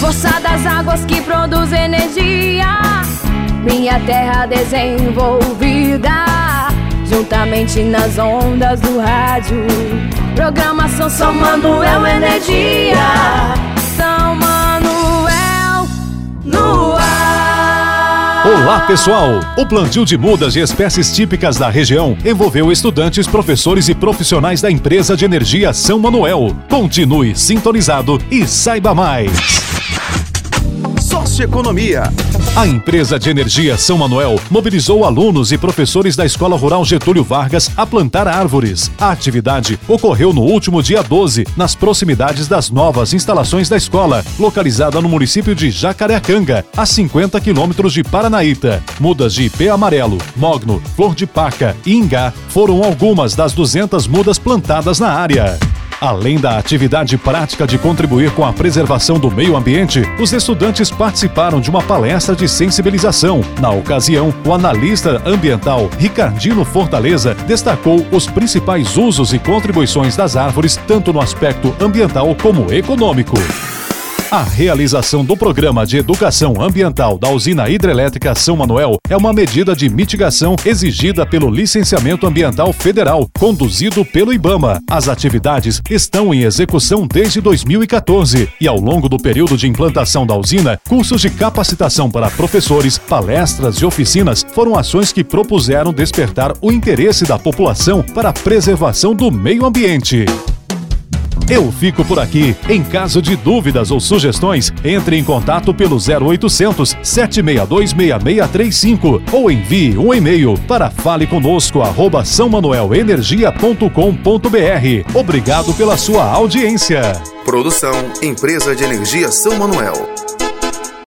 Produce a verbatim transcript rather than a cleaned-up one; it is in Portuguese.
força das águas que produz energia, minha terra desenvolvida, juntamente nas ondas do rádio. Programação São Manuel Energia, São Manuel no ar. Olá pessoal, o plantio de mudas de espécies típicas da região envolveu estudantes, professores e profissionais da empresa de energia São Manuel. Continue sintonizado e saiba mais. Socioeconomia. A empresa de energia São Manuel mobilizou alunos e professores da Escola Rural Getúlio Vargas a plantar árvores. A atividade ocorreu no último dia doze, nas proximidades das novas instalações da escola, localizada no município de Jacareacanga, a cinquenta quilômetros de Paranaíta. Mudas de ipê amarelo, mogno, flor de paca e ingá foram algumas das duzentas mudas plantadas na área. Além da atividade prática de contribuir com a preservação do meio ambiente, os estudantes participaram de uma palestra de sensibilização. Na ocasião, o analista ambiental Ricardino Fortaleza destacou os principais usos e contribuições das árvores, tanto no aspecto ambiental como econômico. A realização do Programa de Educação Ambiental da Usina Hidrelétrica São Manuel é uma medida de mitigação exigida pelo Licenciamento Ambiental Federal, conduzido pelo IBAMA. As atividades estão em execução desde dois mil e quatorze e, ao longo do período de implantação da usina, cursos de capacitação para professores, palestras e oficinas foram ações que propuseram despertar o interesse da população para a preservação do meio ambiente. Eu fico por aqui. Em caso de dúvidas ou sugestões, entre em contato pelo zero oitocentos, sete seis dois, seis seis três cinco ou envie um e-mail para faleconosco arroba são manuel energia ponto com ponto br. Obrigado pela sua audiência. Produção Empresa de Energia São Manuel.